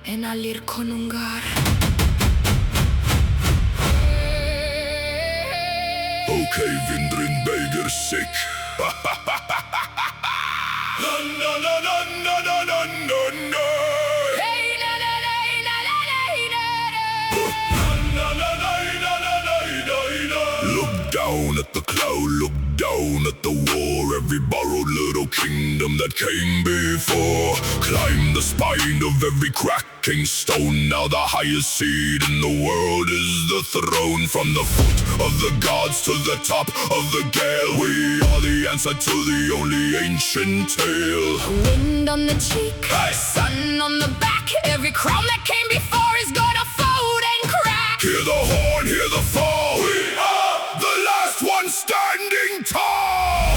en allir konungar. Ok, vindurinn beygir sig. Look down at the cloud, look down at the war. Every borrowed little kingdom that came before. Climb the spine of every cracking stone. Now the highest seat in the world is the throne. From the foot of the gods to the top of the gale, we are the answer to the only ancient tale. Wind on the cheek, Hey! sun on the back. Every crown that came before is gonna fold and crack. Hear the horn, hear the fall. We are the last one standing tall.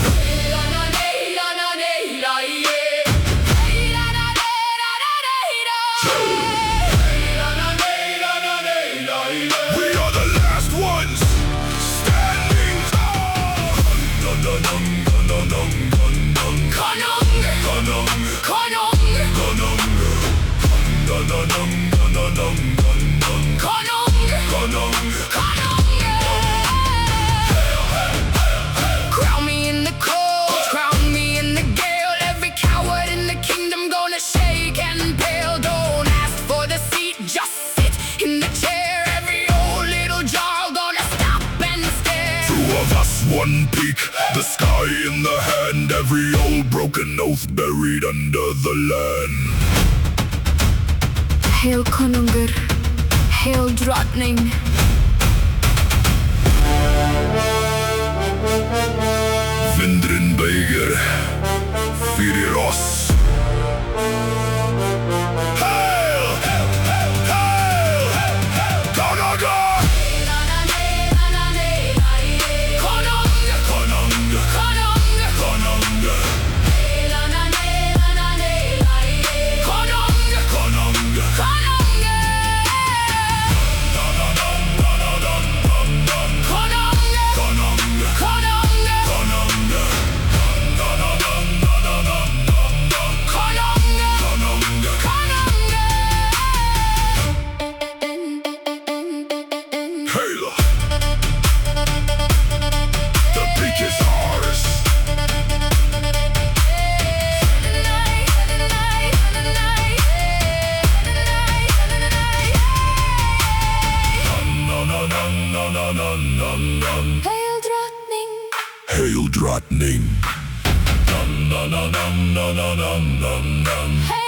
We are the last ones standing tall. Crown me in the cold, crown me in the gale. Every coward in the kingdom gonna shake and pale. Don't ask for the seat, just sit in the chair. Every old little jarl gonna stop and stare. Two of us, one peak, the sky in the hand. Every old broken oath buried under the land. Hail konungur, hail drottning. Vindurinn beygir fyrir oss. Hail! Hail! Hail! Hail! Hail! Konungur! Konungur, Konungur! konungur, Konungur! konungur, Konungur! Hail! The peak is ours. Hail drottning. Hail, drottning. Hail